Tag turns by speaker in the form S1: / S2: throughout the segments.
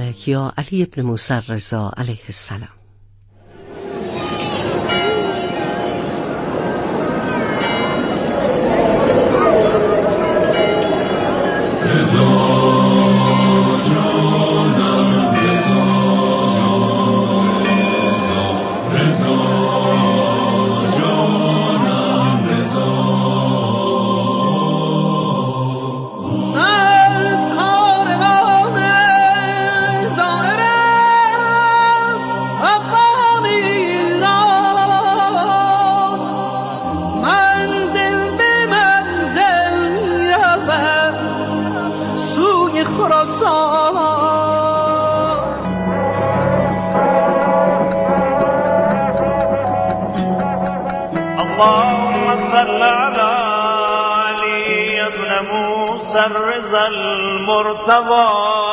S1: یا علی ابن موسی رضا علیه السلام.
S2: رضا المرتضى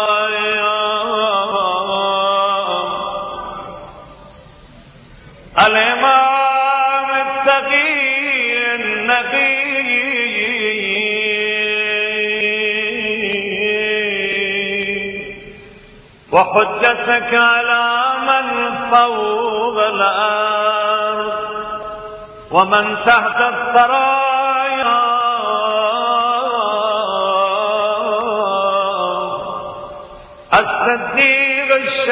S2: الإمام التقي النبي وحجتك على من فوق الأرض ومن تحت الثرايا الصديق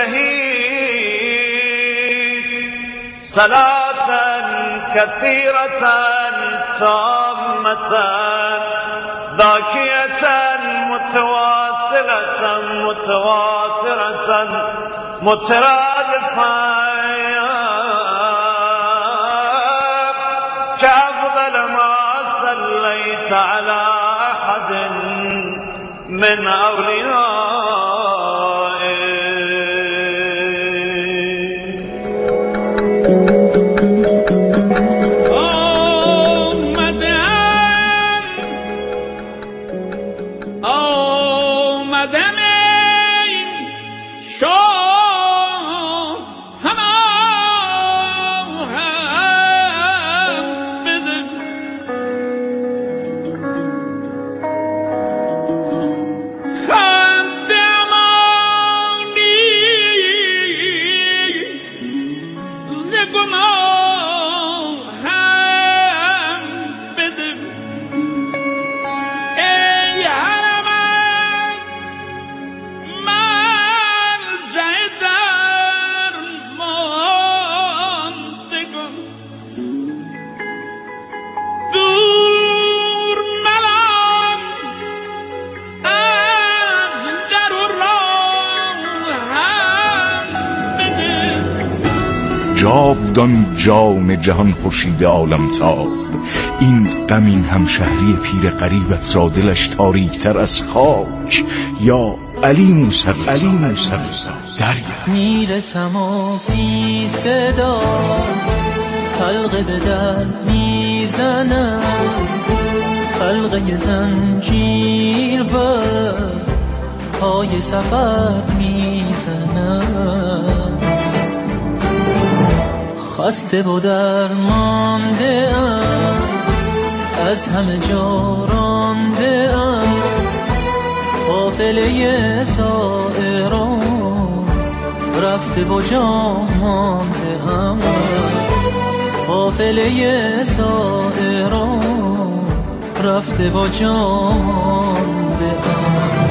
S2: الشهيد صلاة كثيرة تامة ذاكية متواصلة متواترة مترادفة كأفضل ما صليت على أحد من أولياء
S3: جاودان جان جهان خورشید عالم ساخت، این غمین همشهری پیر غریبت را دلش تاریکتر از خاک. یا علی موسی رضا دریا
S4: میرسم و بی صدا حلقه به در میزنم، حلقه زنجیر بر پای سفر میزنم. خسته و درمانده ام، از همه جا رانده ام، قافله سائران رفته و جا مانده ام، قافله سائران رفته و جا مانده ام.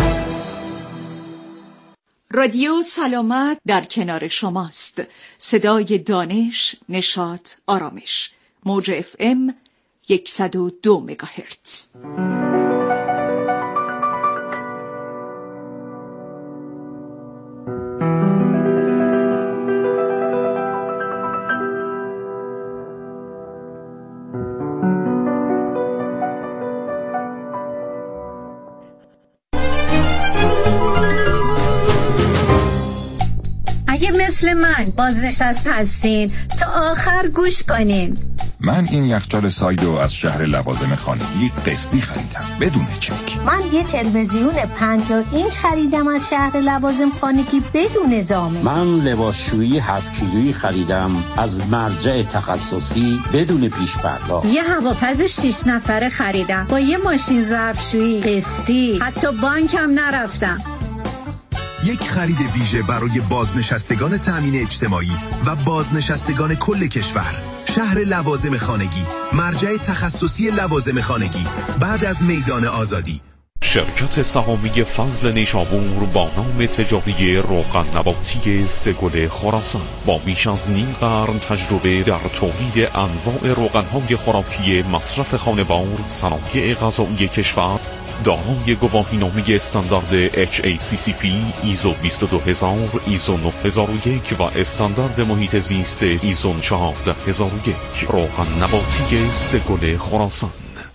S5: رادیو سلامت در کنار شماست. صدای دانش، نشاط، آرامش. موج FM 102 مگاهرتز.
S6: اگه مثل من بازنشسته هستین تا آخر گوش کنین.
S7: من این یخچال سایدو از شهر لوازم خانگی قسطی خریدم بدون چک.
S6: من یه تلویزیون 50 اینچ خریدم از شهر لوازم خانگی بدون زامن.
S8: من لباسشویی 7 کیلویی خریدم از مرجع تخصصی بدون پیش پرداخت.
S6: یه هواپز 6 نفره خریدم با یه ماشین ظرفشویی قسطی، حتی بانک هم نرفتم.
S9: یک خرید ویژه برای بازنشستگان تأمین اجتماعی و بازنشستگان کل کشور. شهر لوازم خانگی، مرجع تخصصی لوازم خانگی بعد از میدان آزادی.
S10: شرکت سهامی فضل نیشابور با نام تجاری روغن نباتی سگل خراسان با بیش از نیم قرن تجربه در تولید انواع روغن‌های خوراکی مصرف خانوار، صنایع غذایی کشور، دارای گواهینامه استاندارد HACCP، ایزو 22000، ایزو 9001 و استاندارد محیط زیست ایزو 14001. روغن نباتی سگل خراسان.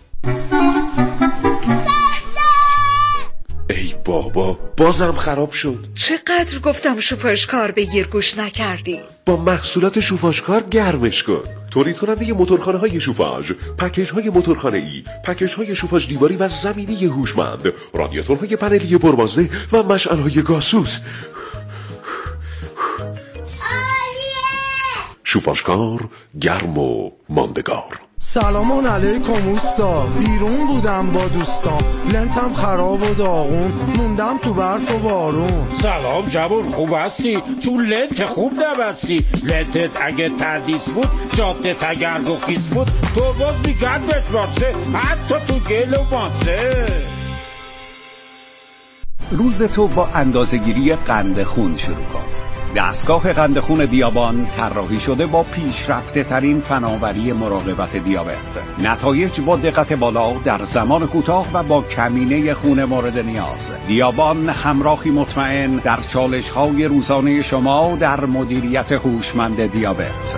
S11: ای بابا، بازم خراب شد.
S5: چقدر گفتم شوفاژکار بگیر گوش نکردی.
S11: با محصولات شوفاژکار گرمش کن. تولید کننده موتورخانه‌های شوفاژ، پکیج‌های موتورخانه‌ای، پکیج‌های شوفاژ دیواری و زمینی هوشمند، رادیاتورهای پنلی پربازده و مشعل‌های گازسوز. شوفاژکار گرم و ماندگار.
S12: سلام علیکم اوستا، بیرون بودم با دوستام، لنتم خراب و داغون، موندم تو برف و بارون.
S13: سلام جوون، خوب هستی؟ تو لنت خوب نبستی. لنتت اگه تردیس بود، جادت اگر گفیز بود، تو باز میگردت باسه، حتی تو گل و ماسه.
S14: روز تو با اندازه‌گیری قند خون شروع کن. دستگاه قند خون بیابان طراحی شده با پیشرفته ترین فناوری مراقبت دیابت. نتایج با دقت بالا در زمان کوتاه و با کمینه خون مورد نیاز. بیابان همراهی مطمئن در چالش‌های روزانه شما در مدیریت هوشمند دیابت.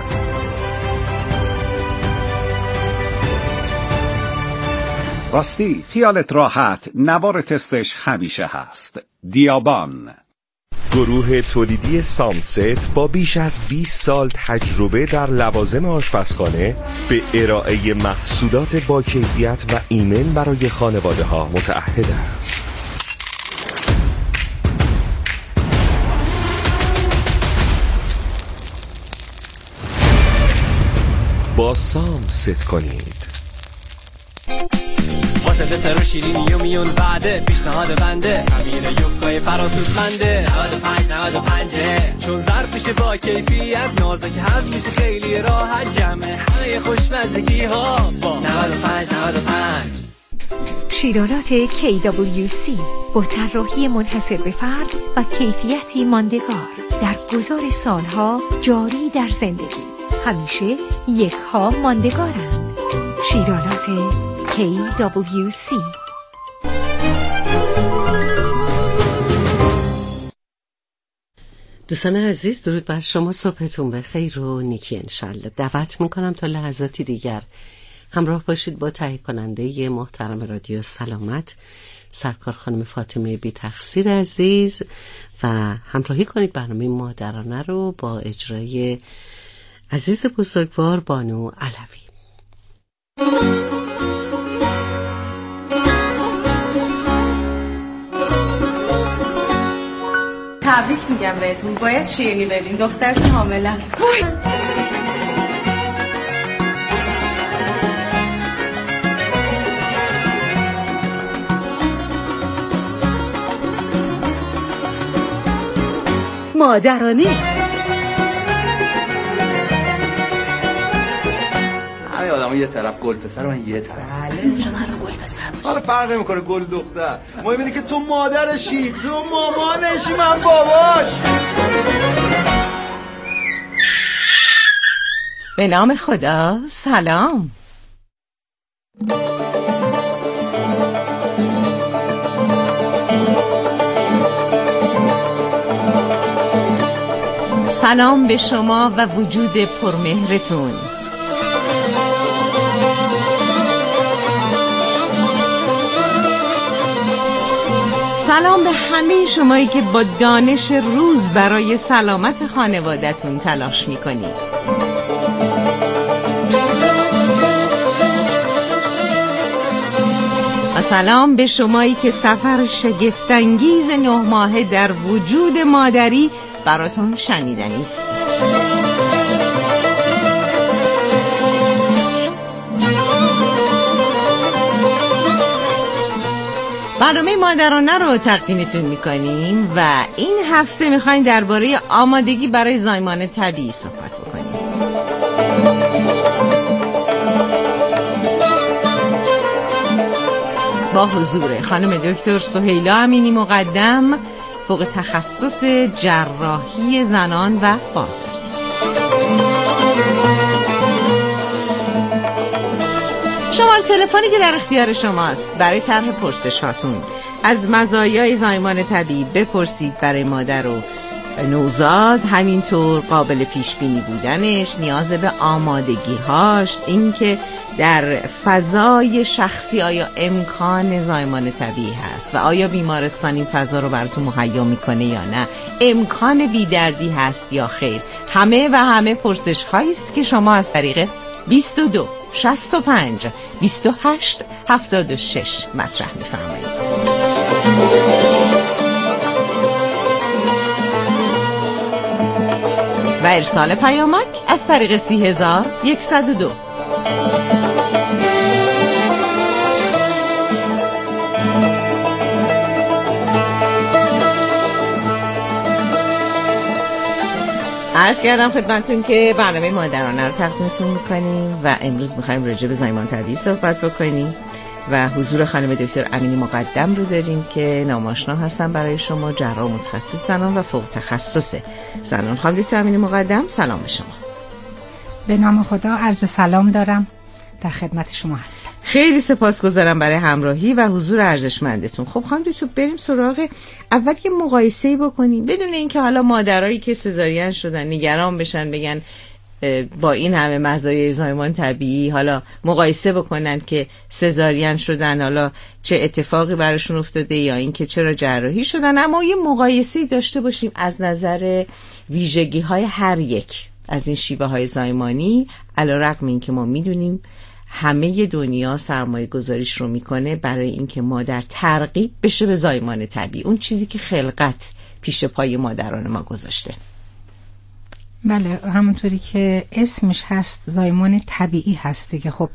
S14: راستی خیالت راحت، نوار تستش همیشه هست. دیابان.
S15: گروه تولیدی سامست با بیش از 20 سال تجربه در لوازم آشپزخانه به ارائه محصولات با کیفیت و ایمن برای خانواده ها متعهد است. با سامست کنید.
S16: واسه دسر و شیرینی و میون وعده، پیشنهاد بنده خمیر یوفقای فراسودمنده. 95 چون ضرب میشه با کیفیت، نازک هضم میشه خیلی راحت، جمع همه خوشمزگی ها با 95.
S17: شیرالات KWC با طراحی منحصر به فرد و کیفیتی ماندگار در گذار سالها جاری در زندگی، همیشه یک ها ماندگارند. شیرالات KWC.
S1: دوستان عزیز، درود بر شما، صبحتون بخیر و نیکی انشالله. دعوت میکنم تا لحظاتی دیگر همراه باشید با تهیه کننده محترم رادیو سلامت، سرکار خانم فاطمه بی تقصیر عزیز، و همراهی کنید برنامه مادرانه رو با اجرای عزیز بزرگوار بانو علوی.
S18: تبریک میگم بهتون، باید شیرینی بدین، دخترتون حامله است.
S6: مادرانه.
S19: همه آدم‌ها یه طرف، گل پسر من یه طرف.
S6: بله شما رو گل پسر باشه.
S19: حالا فرق نمی‌کنه گل دختر، مهم اینه که تو مادرشی، تو مامانشی، من باباش.
S20: به نام خدا. سلام. سلام به شما و وجود پرمهرتون. سلام به همه شمایی که با دانش روز برای سلامت خانواده‌تون تلاش می‌کنید. و سلام به شمایی که سفر شگفت‌انگیز 9 ماهه در وجود مادری براتون شنیدنی است. برنامه مادرانه رو تقدیمتون میکنیم و این هفته میخوایم درباره آمادگی برای زایمان طبیعی صحبت بکنیم. با حضور خانم دکتر سهیلا امینی مقدم، فوق تخصص جراحی زنان و بارداری. شماره تلفنی که در اختیار شماست برای طرح پرسش هاتون از مزایای زایمان طبیعی بپرسید برای مادر و نوزاد، همینطور قابل پیش بینی بودنش، نیاز به آمادگی هاش، اینکه در فضای شخصی آیا امکان زایمان طبیعی هست و آیا بیمارستان این فضا رو براتون مهیا میکنه یا نه، امکان بیدردی هست یا خیر. همه پرسش هایی است که شما از طریق 22 65 28 76 مطرح می‌فرمایید. و ارسال پیامک از طریق 30102. عرض کردم خدمتون که برنامه مادرانه رو تقدیمتون میکنیم و امروز میخوایم راجع به زایمان طبیعی صحبت بکنیم و حضور خانم دکتر امینی مقدم رو داریم که ناماشنا هستن برای شما، جراح متخصص زنان و فوق تخصص زنان. خانم دکتر امینی مقدم، سلام به شما.
S21: به نام خدا عرض سلام دارم، در خدمت شما هستم.
S20: خیلی سپاسگزارم برای همراهی و حضور ارزشمندتون. خب خانم دکتر بریم سراغ اول که مقایسه‌ای بکنیم، بدون اینکه حالا مادرایی که سزارین شدن نگران بشن، بگن با این همه مزایای زایمان طبیعی حالا مقایسه بکنن که سزارین شدن، حالا چه اتفاقی براشون افتاده یا اینکه چرا جراحی شدن. اما یه مقایسه‌ای داشته باشیم از نظر ویژگی‌های هر یک از این شیوه های زایمانی، علی‌رغم این که ما میدونیم همه دنیا سرمایه گذاریش رو میکنه برای اینکه مادر ترغیب بشه به زایمان طبیعی، اون چیزی که خلقت پیش پای مادران ما گذاشته.
S21: بله، همونطوری که اسمش هست زایمان طبیعی هسته که خب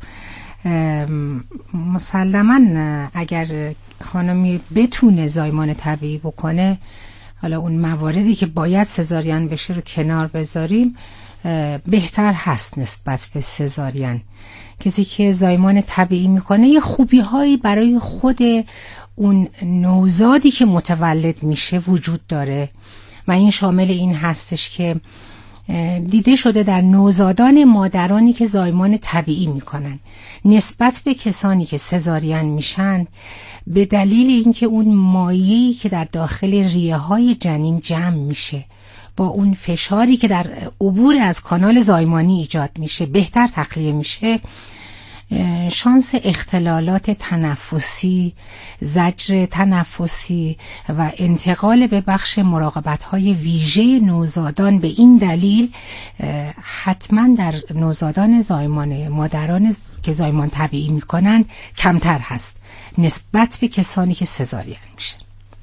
S21: مسلماً اگر خانمی بتونه زایمان طبیعی بکنه، حالا اون مواردی که باید سزارین بشه رو کنار بذاریم، بهتر هست نسبت به سزارین. کسی که زایمان طبیعی میکنه یه خوبی هایی برای خود اون نوزادی که متولد میشه وجود داره و این شامل این هستش که دیده شده در نوزادان مادرانی که زایمان طبیعی میکنن نسبت به کسانی که سزارین میشن، به دلیل اینکه اون مایعی که در داخل ریه های جنین جمع میشه با اون فشاری که در عبور از کانال زایمانی ایجاد میشه بهتر تخلیه میشه، شانس اختلالات تنفسی، زجر تنفسی و انتقال به بخش مراقبت‌های ویژه نوزادان به این دلیل حتما در نوزادان زایمان مادران که زایمان طبیعی میکنند کمتر هست نسبت به کسانی که سزارین میشن.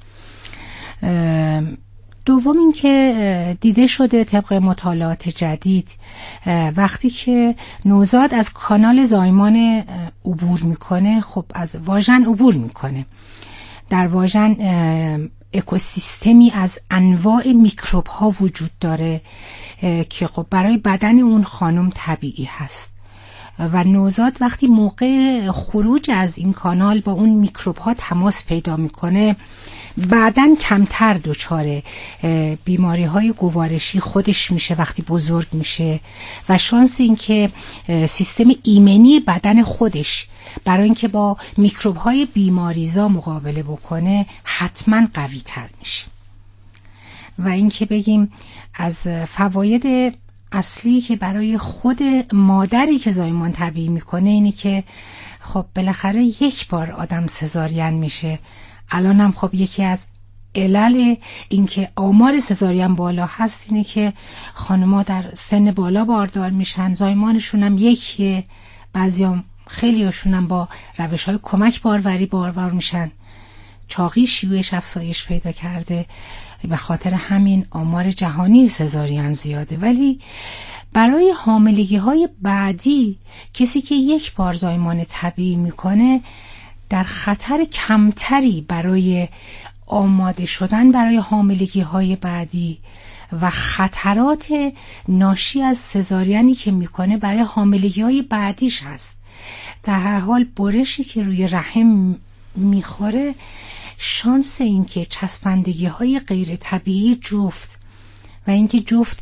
S21: دوم این که دیده شده طبق مطالعات جدید وقتی که نوزاد از کانال زایمان عبور میکنه، خب از واژن عبور میکنه، در واژن اکوسیستمی از انواع میکروب ها وجود داره که خب برای بدن اون خانم طبیعی هست و نوزاد وقتی موقع خروج از این کانال با اون میکروب ها تماس پیدا میکنه، بعدن کمتر دچار بیماری های گوارشی خودش میشه وقتی بزرگ میشه و شانس این که سیستم ایمنی بدن خودش برای اینکه با میکروب های بیماریزا مقابله بکنه حتما قوی تر میشه. و اینکه بگیم از فواید اصلی که برای خود مادری که زایمان طبیعی میکنه اینه که خب بالاخره یک بار آدم سزارین میشه. الان هم خب یکی از علل اینکه آمار سزارین بالا هست اینه که خانم‌ها در سن بالا باردار میشن، زایمانشون هم یکیه، بعضیام خیلیاشون هم با روش‌های کمک باروری باروار میشن، چاقی شیوعش افزایش پیدا کرده، به خاطر همین آمار جهانی سزارین زیاده. ولی برای حاملگی‌های بعدی کسی که یک بار زایمان طبیعی میکنه در خطر کمتری برای آماده شدن برای حاملگی‌های بعدی و خطرات ناشی از سزارینی که میکنه برای حاملگی‌های بعدیش هست. در هر حال برشی که روی رحم میخوره، شانس این که چسبندگی‌های غیر طبیعی جفت و اینکه جفت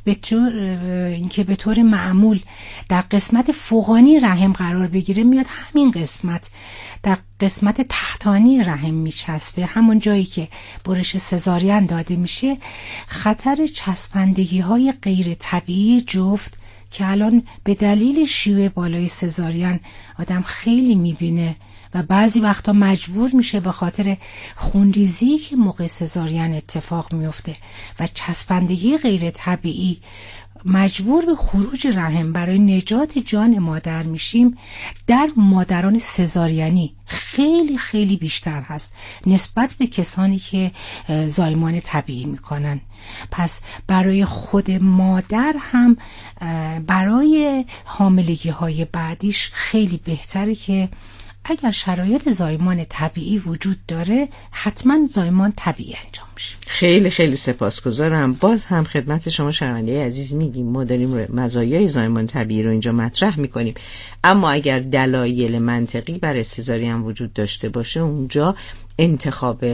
S21: به طور معمول در قسمت فوقانی رحم قرار بگیره، میاد همین قسمت در قسمت تحتانی رحم میچسبه، همون جایی که برش سزارین داده میشه. خطر چسبندگی‌های غیر طبیعی جفت که الان به دلیل شیوع بالای سزارین آدم خیلی میبینه و بعضی وقتا مجبور میشه به خاطر خونریزی که موقع سزارین اتفاق میفته و چسبندگی غیر طبیعی مجبور به خروج رحم برای نجات جان مادر میشیم. در مادران سزارینی خیلی خیلی بیشتر هست نسبت به کسانی که زایمان طبیعی میکنن. پس برای خود مادر هم برای حاملگی های بعدیش خیلی بهتره که اگر شرایط زایمان طبیعی وجود داره حتما زایمان طبیعی انجام میشه.
S20: خیلی خیلی سپاسگزارم. باز هم خدمت شما شنونده عزیز میگیم ما داریم مزایای زایمان طبیعی رو اینجا مطرح میکنیم، اما اگر دلایل منطقی برای سزارین وجود داشته باشه اونجا انتخاب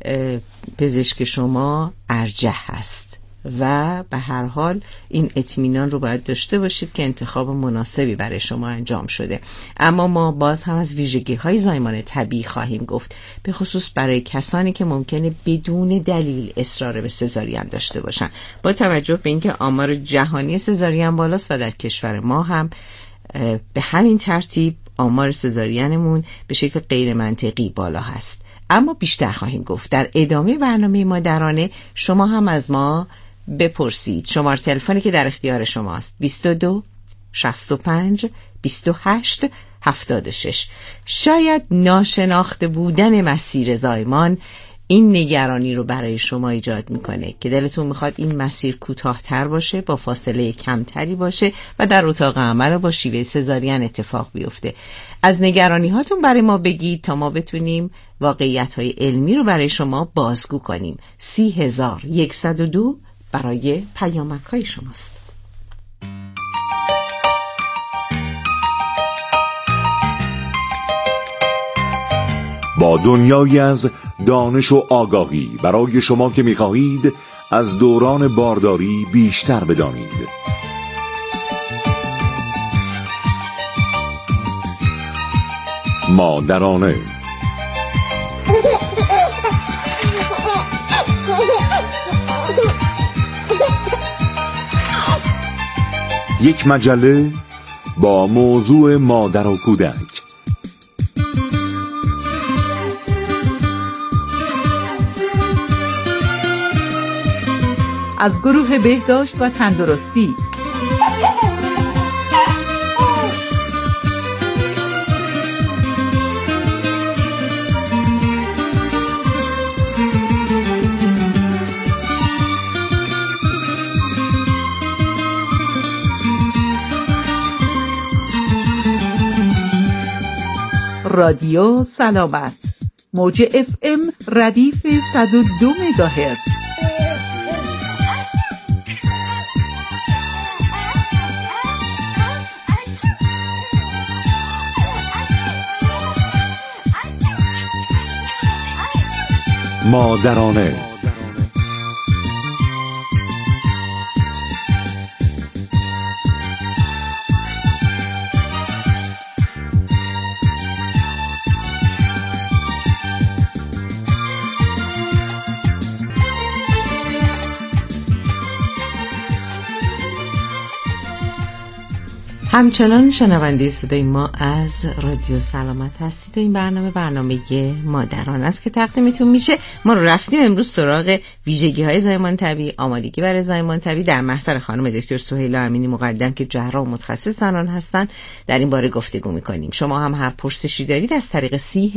S20: پزشک شما ارجح هست و به هر حال این اطمینان رو باید داشته باشید که انتخاب مناسبی برای شما انجام شده. اما ما باز هم از ویژگی‌های زایمان طبیعی خواهیم گفت، به خصوص برای کسانی که ممکنه بدون دلیل اصرار به سزارین داشته باشن. با توجه به اینکه آمار جهانی سزارین بالاست و در کشور ما هم به همین ترتیب آمار سزارینمون به شکل غیر منطقی بالا هست. اما بیشتر خواهیم گفت در ادامه برنامه مادرانه. شما هم از ما بپرسید. شماره تلفنی که در اختیار شماست 22 65 28 76. شاید ناشناخته بودن مسیر زایمان این نگرانی رو برای شما ایجاد میکنه که دلتون میخواد این مسیر کوتاه‌تر باشه، با فاصله کمتری باشه و در اتاق عمل با شیوه سزارین اتفاق بیفته. از نگرانی هاتون برای ما بگید تا ما بتونیم واقعیت‌های علمی رو برای شما بازگو کنیم. 3102 برای پیامک‌های شماست.
S3: با دنیایی از دانش و آگاهی برای شما که می‌خواهید از دوران بارداری بیشتر بدانید. مادرانه. یک مجله با موضوع مادر و کودک.
S2: از گروه بهداشت و تندرستی. رادیو سلامت، موج FM ردیف 102 مگاهرتز.
S3: مادرانه.
S20: همچنان شنونده صدای ما از رادیو سلامت هستید و این برنامه مادران است که تقدیمتون میشه. ما رو رفتیم امروز سراغ ویژگی‌های زایمان طبیعی، آمادگی برای زایمان طبیعی در محضر خانم دکتر سهیلا امینی مقدم که جراح و متخصص زنان هستن در این باره گفتگو میکنیم. شما هم هر پرسشی دارید از طریق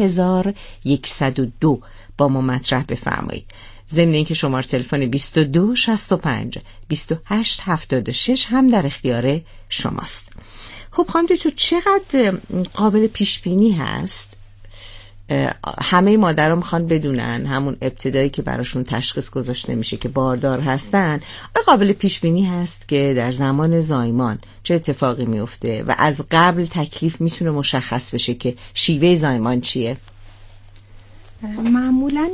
S20: 3102 با ما مطرح بفرمایید. ضمن اینکه شماره تلفن 22 65 28 76 هم در اختیار شماست. خب خانم دکتر چقدر قابل پیش بینی هست همه مادرها میخوان بدونن همون ابتدایی که براشون تشخیص گذاشته میشه که باردار هستن، قابل پیش بینی هست که در زمان زایمان چه اتفاقی میفته و از قبل تکلیف میتونه مشخص بشه که شیوه زایمان چیه؟
S21: معمولا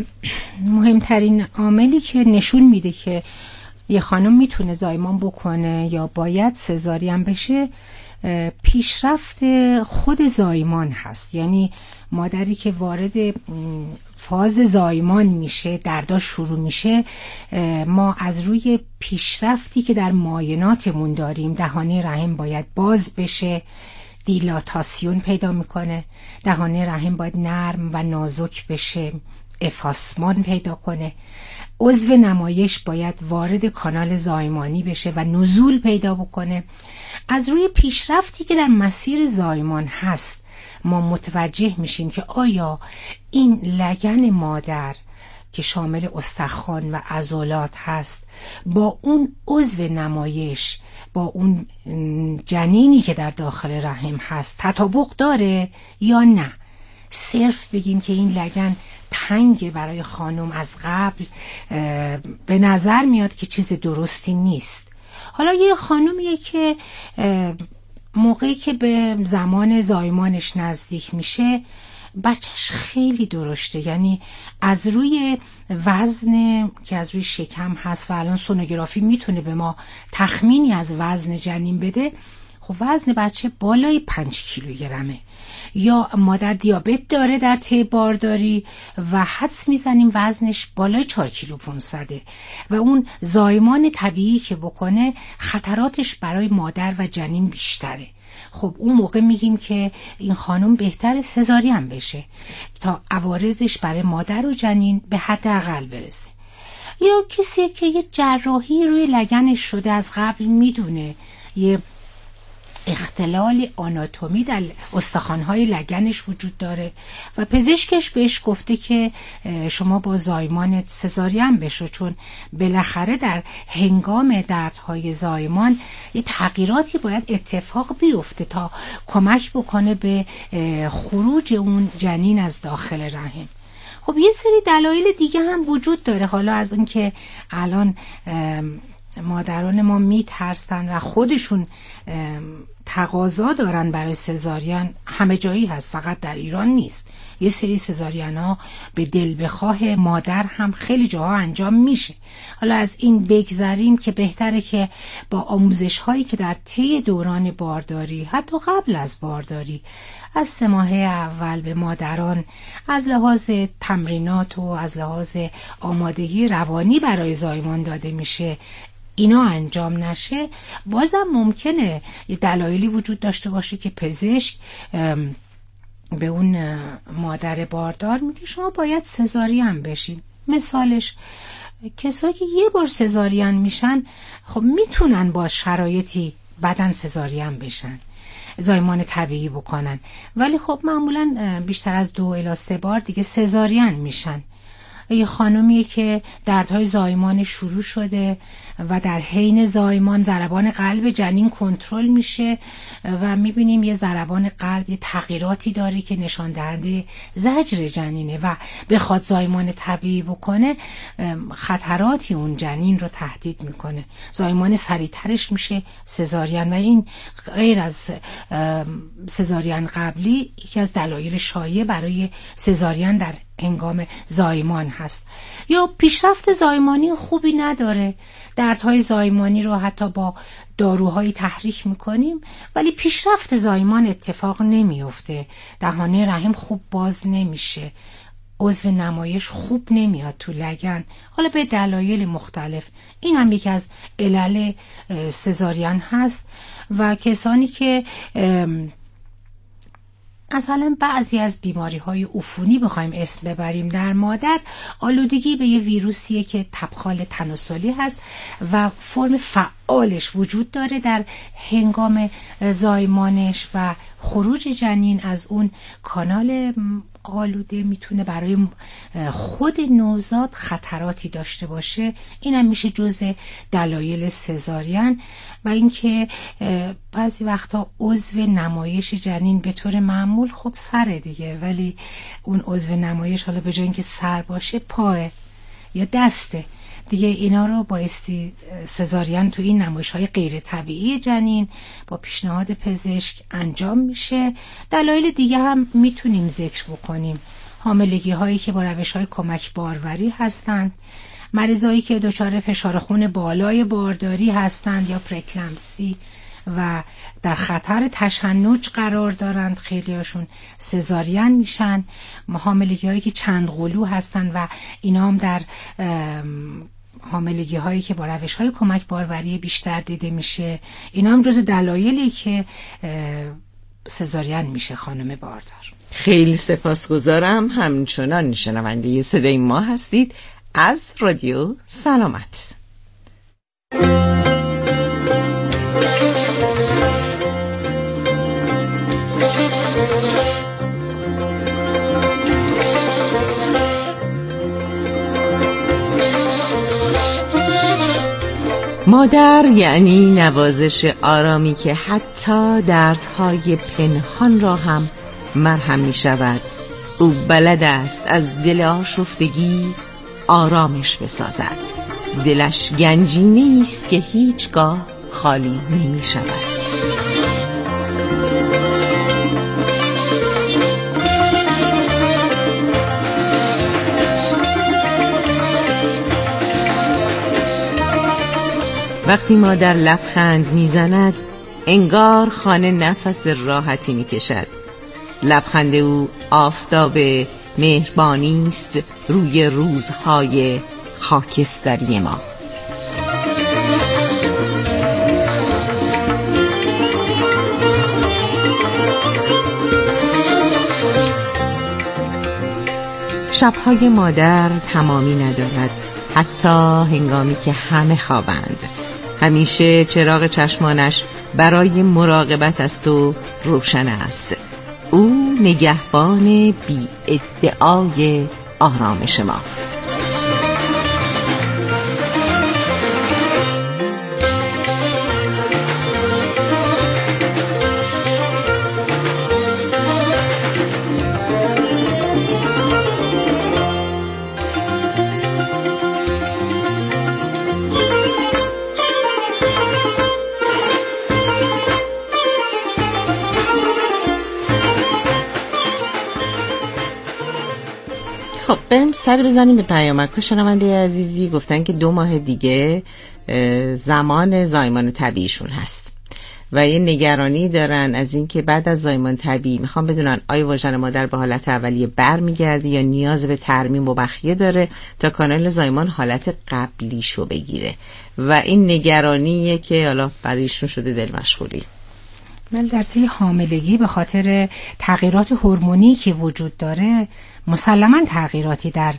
S21: مهمترین عاملی که نشون میده که یه خانم میتونه زایمان بکنه یا باید سزارین بشه پیشرفت خود زایمان هست. یعنی مادری که وارد فاز زایمان میشه، درداش شروع میشه، ما از روی پیشرفتی که در معایناتمون داریم، دهانه رحم باید باز بشه، دیلاتاسیون پیدا میکنه، دهانه رحم باید نرم و نازک بشه، افاسمان پیدا کنه، عضو نمایش باید وارد کانال زایمانی بشه و نزول پیدا بکنه. از روی پیشرفتی که در مسیر زایمان هست ما متوجه میشیم که آیا این لگن مادر که شامل استخوان و عضلات هست با اون عضو نمایش، با اون جنینی که در داخل رحم هست تطابق داره یا نه. صرف بگیم که این لگن تنگ برای خانم از قبل به نظر میاد که چیز درستی نیست. حالا یه خانومیه که موقعی که به زمان زایمانش نزدیک میشه بچهش خیلی درشته، یعنی از روی وزن که از روی شکم هست و الان سونوگرافی میتونه به ما تخمینی از وزن جنین بده، خب وزن بچه بالای 5 کیلوگرمه. یا مادر دیابت داره در طی بارداری و حدس میزنیم وزنش بالای 4 کیلو 500 و اون زایمان طبیعی که بکنه خطراتش برای مادر و جنین بیشتره. خب اون موقع میگیم که این خانم بهتر سزارین بشه تا عوارضش برای مادر و جنین به حداقل برسه. یا کسی که یه جراحی روی لگنش شده از قبل میدونه، یه اختلال آناتومی در استخوان‌های لگنش وجود داره و پزشکش بهش گفته که شما با زایمان سزارین بشو، چون بالاخره در هنگام دردهای زایمان یه تغییراتی باید اتفاق بیفته تا کمک بکنه به خروج اون جنین از داخل رحم. خب یه سری دلایل دیگه هم وجود داره، حالا از اون که الان مادران ما میترسن و خودشون تقاضا دارن برای سزارین، همه جایی هست، فقط در ایران نیست. یه سری سزارین ها به دل بخواه مادر هم خیلی جاها انجام میشه. حالا از این بگذریم که بهتره که با آموزش هایی که در طی دوران بارداری، حتی قبل از بارداری، از 3 ماه اول به مادران از لحاظ تمرینات و از لحاظ آمادگی روانی برای زایمان داده میشه، اینا انجام نشه، بازم ممکنه یه دلایلی وجود داشته باشه که پزشک به اون مادر باردار میگه شما باید سزارین بشین. مثالش کسایی که یه بار سزارین میشن خب میتونن با شرایطی بدن سزارین بشن، زایمان طبیعی بکنن، ولی خب معمولا بیشتر از 2 الی 3 بار دیگه سزارین میشن. یه خانومیه که دردهای زایمان شروع شده و در حین زایمان ضربان قلب جنین کنترل میشه و میبینیم یه ضربان قلب یه تغییراتی داره که نشان دهنده زجر جنینه و بخواد زایمان طبیعی بکنه، خطراتی اون جنین رو تهدید میکنه، زایمان سریعترش میشه سزارین و این غیر از سزارین قبلی یکی از دلایل شایع برای سزارین در هنگام زایمان هست. یا پیشرفت زایمانی خوبی نداره، دردهای زایمانی رو حتی با داروهایی تحریک میکنیم ولی پیشرفت زایمان اتفاق نمیفته، دهانه رحم خوب باز نمیشه، عضو نمایش خوب نمیاد تو لگن، حالا به دلایل مختلف. این هم یکی از علل سزارین هست. و کسانی که مثلا بعضی از بیماری‌های عفونی بخوایم اسم ببریم در مادر، آلودگی به یه ویروسیه که تبخال تناسلی هست و فرم فعالش وجود داره در هنگام زایمانش و خروج جنین از اون کانال آلوده میتونه برای خود نوزاد خطراتی داشته باشه. اینم میشه جزء دلایل سزارین. و اینکه بعضی وقتا عضو نمایش جنین به طور معمول خب سره دیگه، ولی اون عضو نمایش حالا به جای اینکه سر باشه پاه یا دسته دیگه، اینا رو بایستی سزارین تو این نمایش‌های غیر طبیعی جنین با پیشنهاد پزشک انجام میشه. دلایل دیگه هم میتونیم ذکر بکنیم. حاملگی هایی که با روش‌های کمک باروری هستند، مریضایی که دچار فشار خون بالای بارداری هستند یا پرکلمسی و در خطر تشنج قرار دارند، خیلی هاشون سزارین میشن. حاملگی هایی که چند قلو هستند و اینا هم در حاملگی هایی که با روش های کمک باروری بیشتر دیده میشه، اینا هم جز دلایلی که سزارین میشه خانم باردار.
S20: خیلی سپاسگزارم. همچنان شنونده صدای ما هستید از رادیو سلامت. مادر یعنی نوازش آرامی که حتی دردهای پنهان را هم مرهم می شود. او بلد است از دل آشفتگی آرامش بسازد. دلش گنجینه است که هیچگاه خالی نمی شود. وقتی مادر لبخند میزند انگار خانه نفس راحتی میکشد. لبخند او آفتاب مهربانی است روی روزهای خاکستری ما. شبهای مادر تمامی ندارد، حتی هنگامی که همه خوابند. همیشه چراغ چشمانش برای مراقبت از تو روشن است. او نگهبان بی ادعای آرامش ماست. خب بریم سر بزنیم به پیامک. شنونده عزیزی گفتن که 2 ماه دیگه زمان زایمان طبیعیشون هست و یه نگرانی دارن از این که بعد از زایمان طبیعی میخوام بدونن آیا واژن مادر به حالت اولیه برمیگرده یا نیاز به ترمیم و بخیه داره تا کانال زایمان حالت قبلیشو بگیره و این نگرانیه که حالا برایشون شده دل مشغولی.
S21: من در طی حاملگی به خاطر تغییرات هورمونی که وجود داره مسلماً تغییراتی در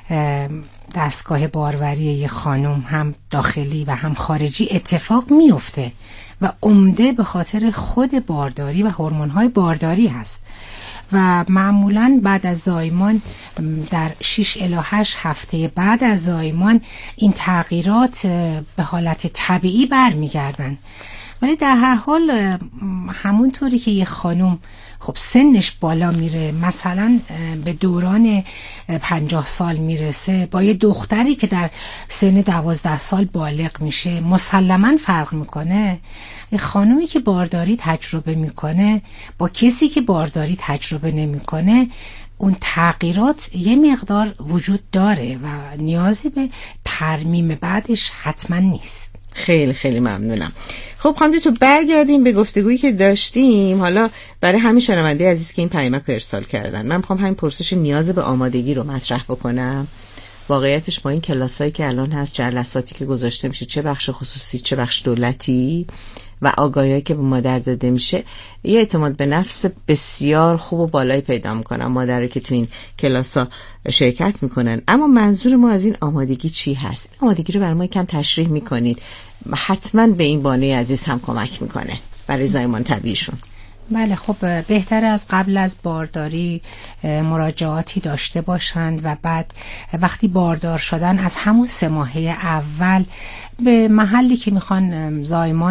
S21: دستگاه باروری یه خانم هم داخلی و هم خارجی اتفاق میفته و عمده به خاطر خود بارداری و هورمون‌های بارداری هست و معمولاً بعد از زایمان در 6 الی 8 هفته بعد از زایمان این تغییرات به حالت طبیعی برمیگردن. ولی در هر حال همونطوری که یه خانم خب سنش بالا میره، مثلا به دوران 50 سال میرسه، با یه دختری که در سن 12 سال بالغ میشه مسلماً فرق میکنه. یه خانومی که بارداری تجربه میکنه با کسی که بارداری تجربه نمیکنه اون تغییرات یه مقدار وجود داره و نیازی به ترمیم بعدش حتما نیست.
S20: خیلی خیلی ممنونم. خب خانم تو برگردیم به گفتگویی که داشتیم. حالا برای همین شنونده عزیز که این پیامک رو ارسال کردن من میخوام همین پرسش نیاز به آمادگی رو مطرح بکنم. واقعیتش با این کلاسایی که الان هست، جلساتی که گذاشته میشه، چه بخش خصوصی چه بخش دولتی، و آگاهی که به مادر داده میشه، یه اعتماد به نفس بسیار خوب و بالایی پیدا میکنن مادرایی که تو این کلاسا شرکت میکنن. اما منظور ما از این آمادگی چی هست؟ آمادگی رو برای ما کم تشریح میکنید؟ حتما به این بانوی عزیز هم کمک میکنه برای زایمان طبیعیشون.
S21: بله خب بهتر از قبل از بارداری مراجعاتی داشته باشند و بعد وقتی باردار شدن از همون 3 ماهه اول به محلی که میخوان زایمان